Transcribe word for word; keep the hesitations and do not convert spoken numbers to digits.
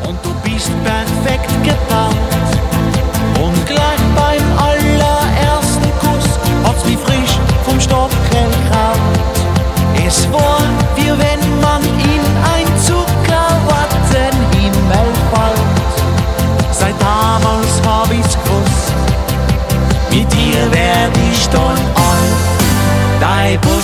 Und du bist perfekt gebaut. Und gleich beim allerersten Kuss hat's mich frisch vom Stockel gekraut. Es war, wie wenn man in ein Zuckerwattenhimmel fällt. Seit damals hab ich's gewusst, mit dir werd ich dann alt. Dein Bus